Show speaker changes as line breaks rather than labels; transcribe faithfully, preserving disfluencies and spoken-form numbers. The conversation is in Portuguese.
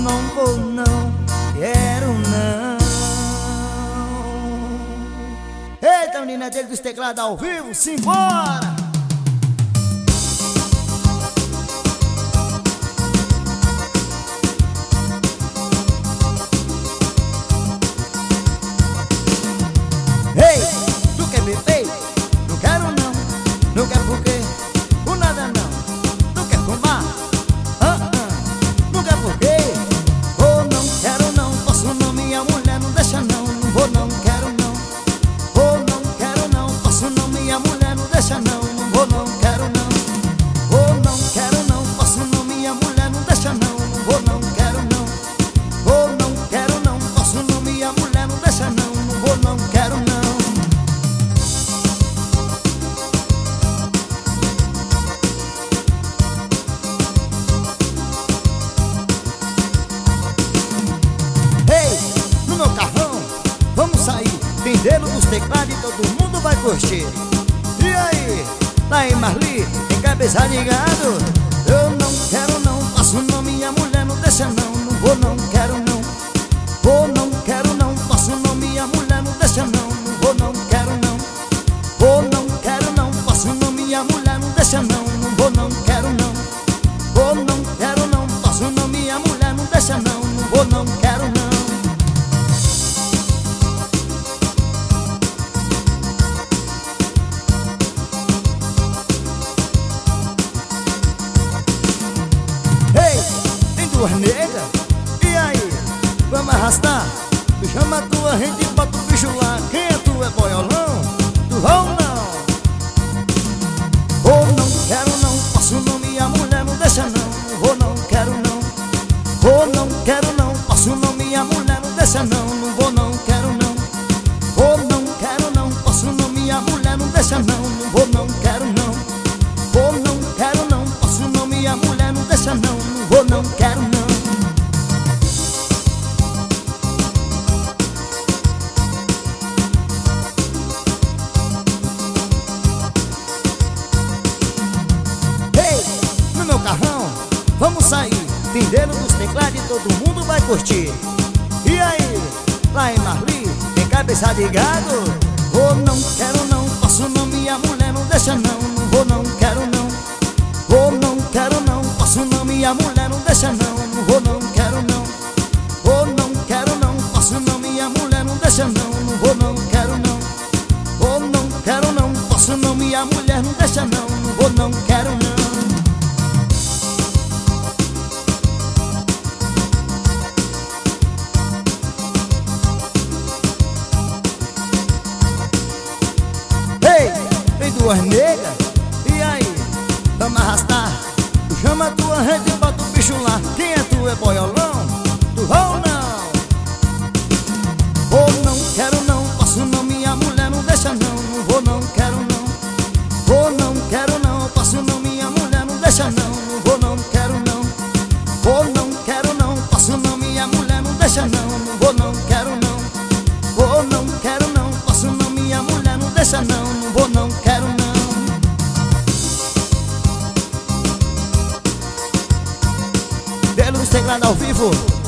não vou, não quero não. Eita, menina dele dos teclados ao vivo, simbora! Ei, tu quer beber? Não quero não. Não quer por quê? Por nada não. Tu quer fumar? Ah, ah. Não quer por quê? Oh, não quero não. Posso não, minha mulher não deixa não. Não vou não, quero não. Oh, não quero não. Posso não, minha mulher não deixa não. Não vou não, quero não. Oh, não quero não. Posso não, minha mulher não deixa não. Não vou não, quero não. Oh, não quero não. Posso não, minha mulher não deixa não. Não vou não, quero não. No meu carrão, vamos sair, vendeiro dos teclados e todo mundo vai curtir. E aí, lá em Marli, tem cabeça de gado. Eu não quero não, posso não, minha mulher não deixa não. Não vou não, quero não. Vou não, quero não, posso não, minha mulher não deixa não. Não vou não, quero não. Vou não, quero não, posso não, minha mulher não deixa não. Não vou não, quero não. Vou não, quero não, posso não, minha mulher não deixa não. Não vou não, quero não. Duas negras, e aí? Vamos arrastar? Tu chama a tua gente e bota o bicho lá. Quem é tu? É boiolão? Tu vai ou não? Oh, não quero não, posso não, minha mulher não deixa não. Não vou não, quero não. Oh, não quero não, posso não, minha mulher não deixa não. Não vou não, quero não. Oh, não quero não, posso não, minha mulher não deixa não. Não vou não, quero não. Oh, não quero não, posso não, minha mulher não deixa não. Não vou não, quero não. Carrão, vamos sair, vendeiro dos teclados e todo mundo vai curtir. E aí, lá em Marli, tem cabeça de gado. Oh, não quero não, posso não, minha mulher não deixa não. Não vou não, quero não. Oh, não quero não, posso não, minha mulher não deixa não. Não vou não, quero não. Oh, não quero não, posso não, minha mulher não deixa não. Não vou não, quero não. Oh, não quero não, posso não, minha mulher não deixa não. Não vou não, quero não. Duas negras, e aí? Vamos arrastar? Tu chama a tua gente e bota o bicho lá. Quem é tu? É boiolão? Tu vai ou não? Oh, não quero não, posso não, minha mulher não deixa não. Não vou não, quero não. Oh, não quero não, posso não, minha mulher não deixa não. Não vou não, quero não. Oh, não quero não, posso não, minha mulher não deixa não. Não vou não, quero não. Oh, não quero não, posso não, minha mulher não deixa não. Não vou não, quero não. Dedo dos teclados ao vivo.